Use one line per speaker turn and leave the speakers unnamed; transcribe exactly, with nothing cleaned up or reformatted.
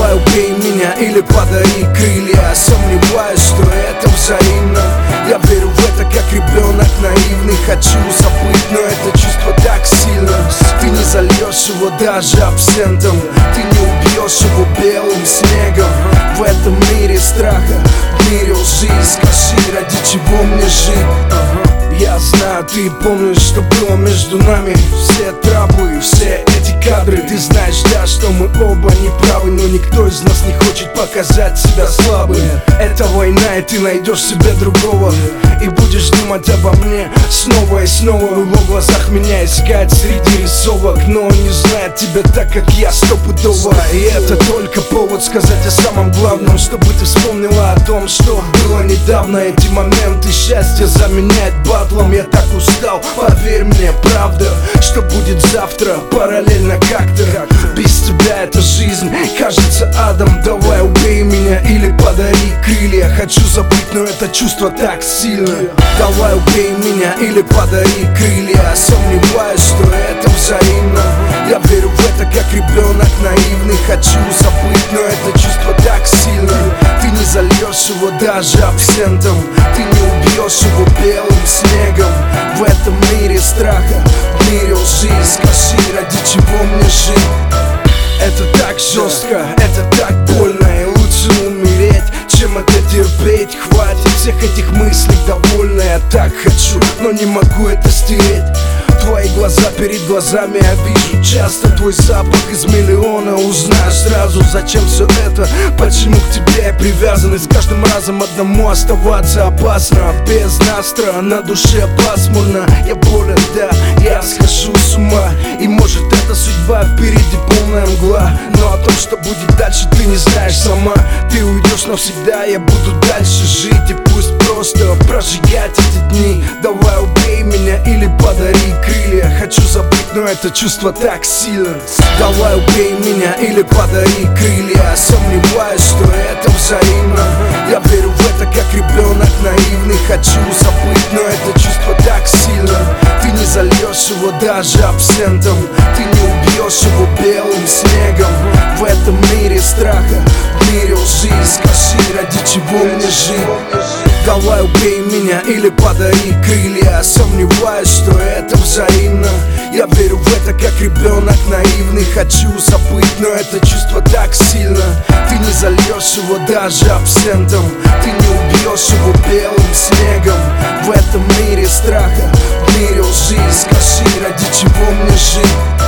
Давай убей меня или подари крылья. Сомневаюсь, что это взаимно. Я верю в это, как ребенок наивный. Хочу забыть, но это чувство так сильно. Ты не зальешь его даже абсентом. Ты не убьешь его белым снегом. В этом мире страха, в мире лжи. Скажи, ради чего мне жить? Я знаю, ты помнишь, что было между нами. Все траблы, все эти кадры. Ты знаешь, да, что мы оба не правы, но никто из нас не хочет показать себя слабым. Это война, и ты найдешь себе другого. И будешь думать обо мне снова и снова. В его глазах меня искать среди рисовок. Но он не знает тебя так, как я, стопудово. И это только повод сказать о самом главном, чтобы ты вспомнила о том, что было недавно. Эти моменты счастья заменяет батлом. Я так устал, поверь мне, правда, что будет завтра параллельно как-то. Без тебя эта жизнь кажется адом. Давай убей меня или подари крылья. Хочу забыть, но это чувство так сильно. Давай убей меня или подари крылья. Сомневаюсь, что это взаимно. Я верю в это, как ребенок наивный. Хочу забыть, но это чувство так сильно. Ты не зальешь его даже абсентом. Ты не убьешь его белым снегом. В этом мире страха, в мире лжи. Скажи, ради чего мне жить? Это так жестко, это так больно. И лучше умереть, чем это терпеть. Хватит всех этих мыслей, довольно. Я так хочу, но не могу это стереть. Твои глаза перед глазами я вижу часто. Твой запах из миллиона. Узнаешь сразу, зачем все это. Почему к тебе я привязан. И с каждым разом одному оставаться опасно. Без настроя, на душе пасмурно. Я болен, да, я схожу с ума. И может это судьба, впереди полная мгла. Но о том, что будет дальше, ты не знаешь сама. Ты уйдешь навсегда, я буду дальше жить. И пусть просто прожигать эти дни. Давай убей меня или подари крылья. Хочу забыть, но это чувство так сильно. Давай убей меня или подари крылья. Сомневаюсь, что это взаимно. Я верю в это, как ребенок наивный. Хочу забыть, но это чувство так сильно. Ты не зальешь его даже абсентом. Ты не убьешь его белым снегом. В этом мире страха, в мире лжи. Скажи, ради чего мне жить? Давай убей меня или подари крылья. Сомневаюсь, что это взаимно. Я верю в это, как ребенок наивный. Хочу забыть, но это чувство так сильно. Ты не зальешь его даже абсентом. Ты не убьешь его белым снегом. В этом мире страха, в мире лжи. Скажи, ради чего мне жить?